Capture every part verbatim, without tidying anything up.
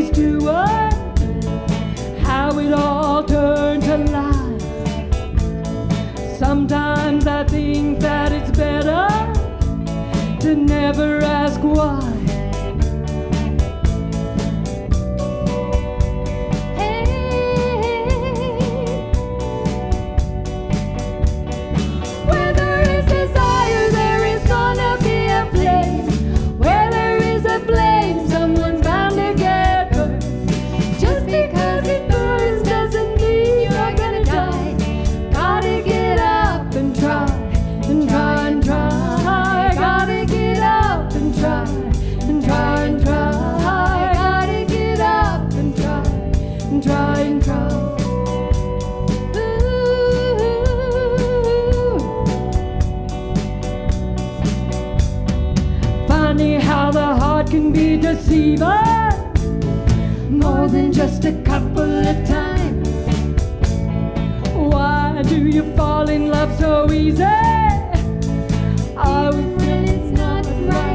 he's doing, how it all turned to lies. Sometimes I think that it's better to never ask why. Try and try. Ooh. Funny how the heart can be deceiving, more than just a couple of times. Why do you fall in love so easy? Are we when it's not right?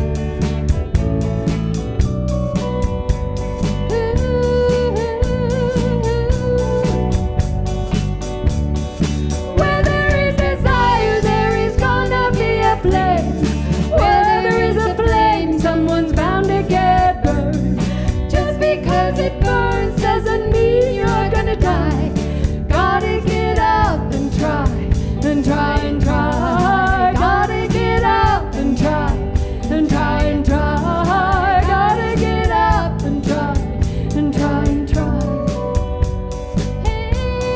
It burns doesn't mean you're gonna die. Gotta get up and try, and try and try. Gotta get up and try, and try and try. Gotta get up and try, and try and try. Hey,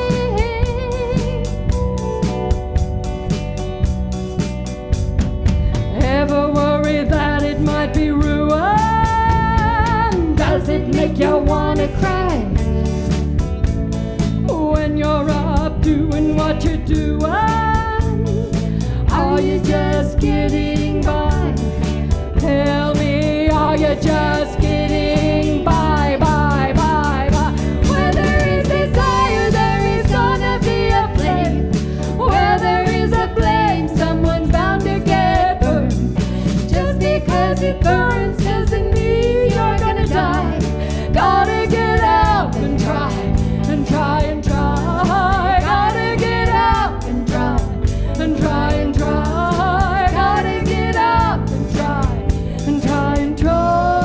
hey. Ever worry that it might be ruined? Does it make you wanna cry when you're up doing what you're doing? Are you just getting by? Tell me, are you just getting by, by, by, by? Where there is desire, there is gonna be a flame. Where there is a flame, someone's bound to get burned. Just because it burns doesn't mean you're gonna die. Gotta get up and try, and try and try. Gotta get up and try, and try and try. Gotta get up and try, and try and try.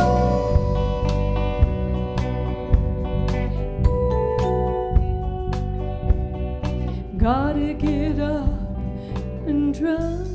Gotta get up and try.